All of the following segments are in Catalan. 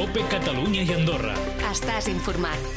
COPE Catalunya i Andorra. Estàs informat.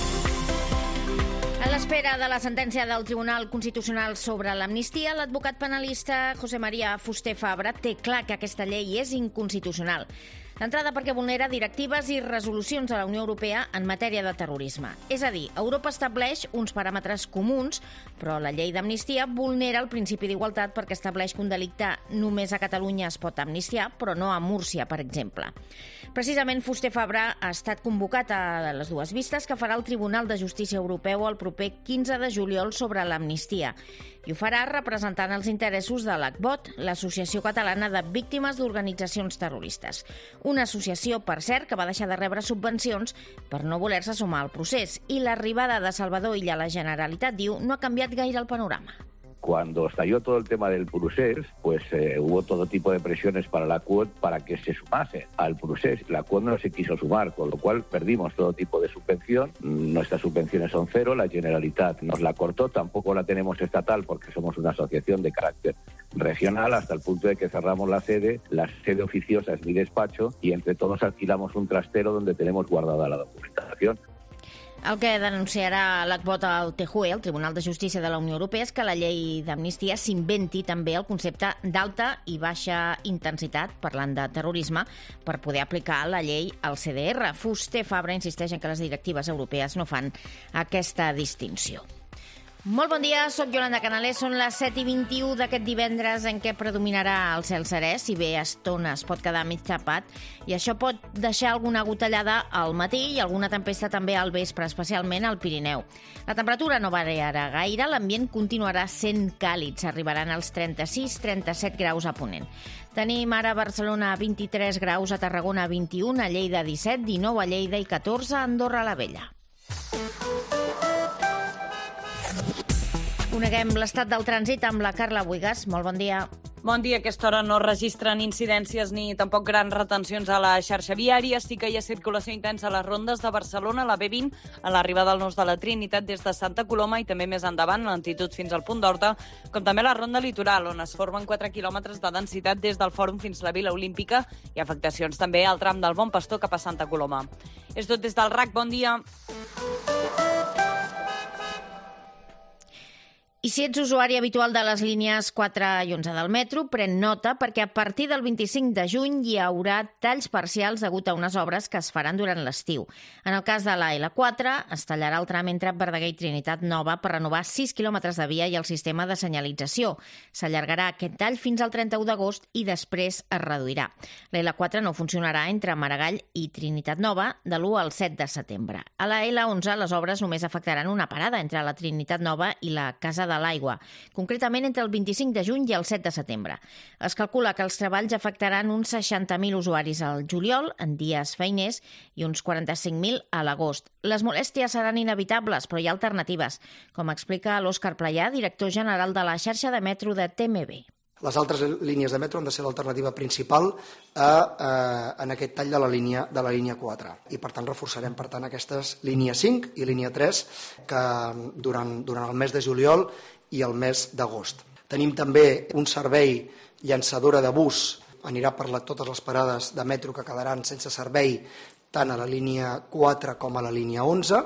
A l'espera de la sentència del Tribunal Constitucional sobre l'amnistia, l'advocat penalista José María Fuster Fabra té clar que aquesta llei és inconstitucional. D'entrada perquè vulnera directives i resolucions de la Unió Europea en matèria de terrorisme. És a dir, Europa estableix uns paràmetres comuns, però la llei d'amnistia vulnera el principi d'igualtat perquè estableix que un delicte només a Catalunya es pot amnistiar, però no a Múrcia, per exemple. Precisament Fuster Fabra ha estat convocat a les dues vistes que farà el Tribunal de Justícia Europeu el proper 15 de juliol sobre l'amnistia. I ho farà representant els interessos de l'ACBOT, l'Associació Catalana de Víctimes d'Organitzacions Terroristes. Una associació, per cert, que va deixar de rebre subvencions per no voler-se sumar al procés. I l'arribada de Salvador Illa a la Generalitat, diu, no ha canviat gaire el panorama. Cuando estalló todo el tema del procés, pues hubo todo tipo de presiones para la CUOT para que se sumase al procés. La CUOT no se quiso sumar, con lo cual perdimos todo tipo de subvención. Nuestras subvenciones son cero, la Generalitat nos la cortó, tampoco la tenemos estatal porque somos una asociación de carácter regional, hasta el punto de que cerramos la sede oficiosa es mi despacho y entre todos alquilamos un trastero donde tenemos guardada la documentación. El que denunciarà l'ACBOT al TJUE, el Tribunal de Justícia de la Unió Europea, és que la llei d'amnistia s'inventi també el concepte d'alta i baixa intensitat, parlant de terrorisme, per poder aplicar la llei al CDR. Fuster Fabra insisteix en que les directives europees no fan aquesta distinció. Molt bon dia, soc Yolanda Canalés, són les 7:21 d'aquest divendres en què predominarà el cel serè, si bé a estones pot quedar mig tapat, i això pot deixar alguna gotellada al matí i alguna tempesta també al vespre, especialment al Pirineu. La temperatura no variarà gaire, l'ambient continuarà sent càlid, s'arribaran als 36-37 graus a Ponent. Tenim ara a Barcelona 23 graus, a Tarragona 21, a Lleida 17, 19 a Lleida i 14 a Andorra la Vella. Coneguem l'estat del trànsit amb la Carla Buigas. Molt bon dia. Bon dia. A aquesta hora no registren incidències ni tampoc grans retencions a la xarxa viària. Sí que hi ha circulació intensa a les rondes de Barcelona, la B20, a l'arribada al Nus de la Trinitat des de Santa Coloma i també més endavant, l'altitud fins al Punt d'Horta, com també la ronda litoral, on es formen 4 quilòmetres de densitat des del Fòrum fins la Vila Olímpica i afectacions també al tram del Bon Pastor cap a Santa Coloma. És tot des del RAC. Bon dia. I si ets usuari habitual de les línies 4 i 11 del metro, pren nota perquè a partir del 25 de juny hi haurà talls parcials degut a unes obres que es faran durant l'estiu. En el cas de la L4, es tallarà el tram entre Verdaguer i Trinitat Nova per renovar 6 quilòmetres de via i el sistema de senyalització. S'allargarà aquest tall fins al 31 d'agost i després es reduirà. La L4 no funcionarà entre Maragall i Trinitat Nova de l'1 al 7 de setembre. A la L11 les obres només afectaran una parada entre la Trinitat Nova i la Casa de l'Aigua, concretament entre el 25 de juny i el 7 de setembre. Es calcula que els treballs afectaran uns 60.000 usuaris al juliol, en dies feiners, i uns 45.000 a l'agost. Les molèsties seran inevitables, però hi ha alternatives, com explica l'Òscar Playà, director general de la xarxa de metro de TMB. Les altres línies de metro han de ser l'alternativa principal en aquest tall de la línia 4. I, per tant, reforçarem aquestes línia 5 i línia 3 que durant el mes de juliol i el mes d'agost. Tenim també un servei llançadora de bus, anirà per totes les parades de metro que quedaran sense servei tant a la línia 4 com a la línia 11.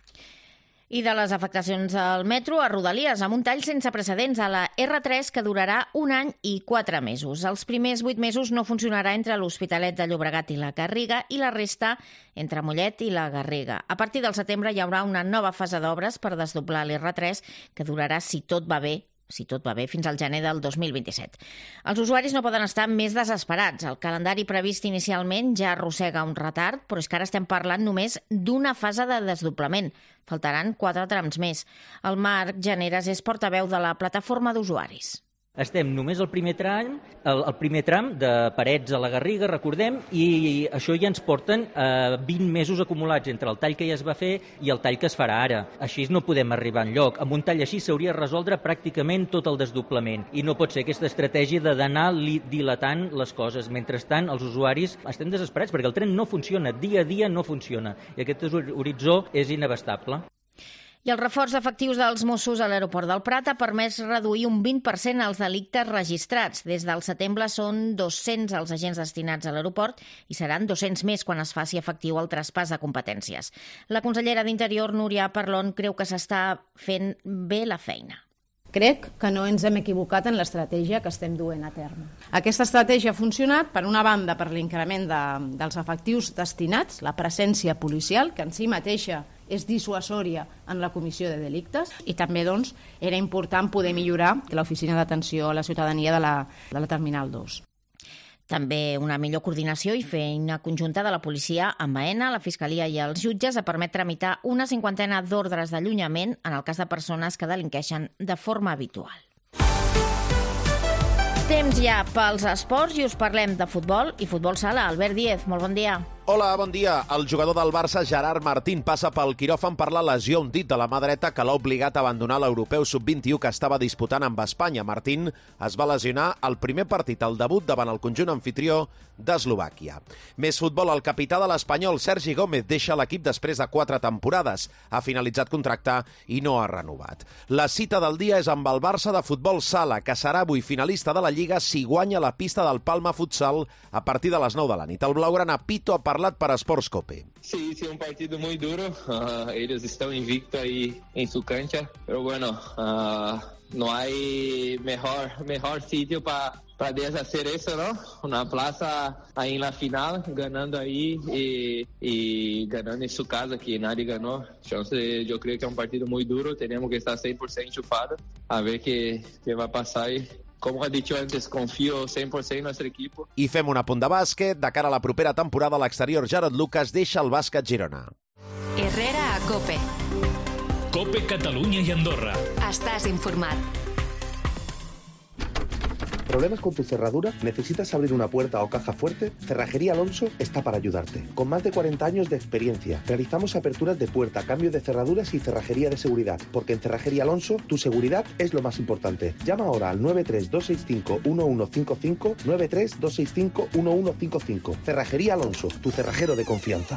I de les afectacions al metro a Rodalies, amb un tall sense precedents a la R3 que durarà 1 any i 4 mesos. Els primers 8 mesos no funcionarà entre l'Hospitalet de Llobregat i la Garriga i la resta entre Mollet i la Garriga. A partir del setembre hi haurà una nova fase d'obres per desdoblar l'R3 que durarà, si tot va bé, fins al gener del 2027. Els usuaris no poden estar més desesperats. El calendari previst inicialment ja arrossega un retard, però és que ara estem parlant només d'una fase de desdoblament. Faltaran 4 trams més. El Marc Generes és portaveu de la plataforma d'usuaris. Estem només al primer tram de Parets a la Garriga, recordem, i això ja ens porten 20 mesos acumulats entre el tall que ja es va fer i el tall que es farà ara. Així no podem arribar enlloc. Amb un tall així s'hauria de resoldre pràcticament tot el desdoblament i no pot ser aquesta estratègia d'anar dilatant les coses. Mentrestant, els usuaris estem desesperats perquè el tren no funciona, dia a dia no funciona i aquest horitzó és inabastable. I el reforç d'efectius dels Mossos a l'aeroport del Prat ha permès reduir un 20% els delictes registrats. Des del setembre són 200 els agents destinats a l'aeroport i seran 200 més quan es faci efectiu el traspàs de competències. La consellera d'Interior, Núria Parlon, creu que s'està fent bé la feina. Crec que no ens hem equivocat en l'estratègia que estem duent a terme. Aquesta estratègia ha funcionat, per una banda, per l'increment dels efectius destinats, la presència policial, que en si mateixa és dissuasòria en la comissió de delictes, i també doncs, era important poder millorar l'oficina d'atenció a la ciutadania de la Terminal 2. També una millor coordinació i feina conjunta de la policia amb AENA, la Fiscalia i els jutges a permet tramitar una 50ena d'ordres d'allunyament en el cas de persones que delinqueixen de forma habitual. Temps ja pels esports i us parlem de futbol i futbol sala. Albert Díez, molt bon dia. Hola, bon dia. El jugador del Barça, Gerard Martín, passa pel quiròfan per la lesió a un dit de la mà dreta que l'ha obligat a abandonar l'europeu sub-21 que estava disputant amb Espanya. Martín es va lesionar al primer partit, al debut davant el conjunt anfitrió d'Eslovàquia. Més futbol, el capità de l'Espanyol, Sergi Gómez, deixa l'equip després de 4 temporades. Ha finalitzat contracte i no ha renovat. La cita del dia és amb el Barça de futbol sala, que serà avui finalista de la Lliga si guanya la pista del Palma Futsal a partir de les 9 de la nit. El blaugrana Pito ha parlat para Sports Cope. Sí, un partido muy duro. Ellos están invictos ahí en su cancha, pero bueno, no hay mejor sitio para deshacer eso, ¿no? Una plaza ahí en la final, ganando ahí y ganando en su casa, que nadie ganó. Entonces yo creo que es un partido muy duro, tenemos que estar 100% enchufados, a ver qué va a pasar ahí. Com ha dit antes, confio 100% en el nostre equip. I fem un apunt de bàsquet. De cara a la propera temporada, a l'exterior, Jared Lucas deixa el bàsquet Girona. Herrera a COPE. COPE Catalunya i Andorra. Estàs informat. ¿Problemas con tu cerradura? ¿Necesitas abrir una puerta o caja fuerte? Cerrajería Alonso está para ayudarte. Con más de 40 años de experiencia, realizamos aperturas de puerta, cambio de cerraduras y cerrajería de seguridad. Porque en Cerrajería Alonso, tu seguridad es lo más importante. Llama ahora al 93265-1155, 93265-1155. Cerrajería Alonso, tu cerrajero de confianza.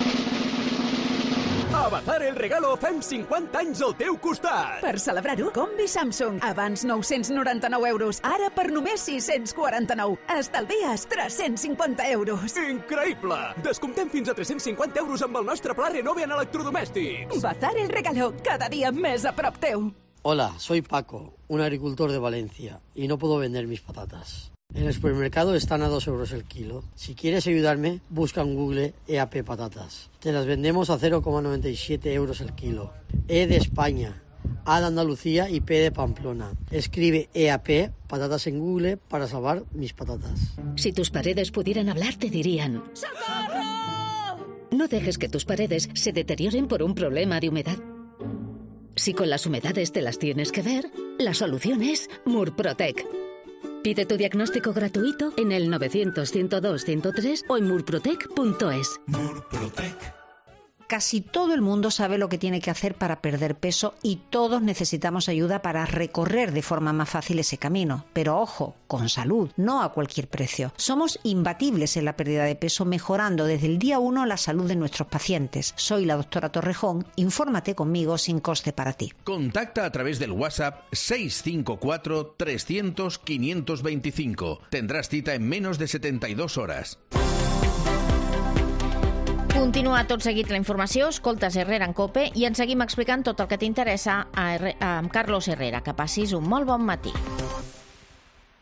A Bazar el Regalo fem 50 anys al teu costat. Per celebrar-ho, combi Samsung. Abans 999 euros, ara per només 649. Estalvies 350 euros. Increïble! Descomptem fins a 350 euros amb el nostre pla Renove en electrodomèstics. Bazar el Regalo, cada dia més a prop teu. Hola, soy Paco, un agricultor de Valencia, y no puedo vender mis patatas. En el supermercado están a 2 euros el kilo. Si quieres ayudarme, busca en Google EAP Patatas. Te las vendemos a 0,97 euros el kilo. E de España, A de Andalucía y P de Pamplona. Escribe EAP Patatas en Google para salvar mis patatas. Si tus paredes pudieran hablar, te dirían: ¡Socorro! No dejes que tus paredes se deterioren por un problema de humedad. Si con las humedades te las tienes que ver, la solución es Murprotec. Pide tu diagnóstico gratuito en el 900-102-103 o en murprotec.es. Murprotec. Casi todo el mundo sabe lo que tiene que hacer para perder peso y todos necesitamos ayuda para recorrer de forma más fácil ese camino. Pero ojo, con salud, no a cualquier precio. Somos imbatibles en la pérdida de peso, mejorando desde el día 1 la salud de nuestros pacientes. Soy la doctora Torrejón. Infórmate conmigo sin coste para ti. Contacta a través del WhatsApp 654 300 525. Tendrás cita en menos de 72 horas. Continua tot seguit la informació, escoltes Herrera en COPE i ens seguim explicant tot el que t'interessa amb Carlos Herrera. Que passis un molt bon matí.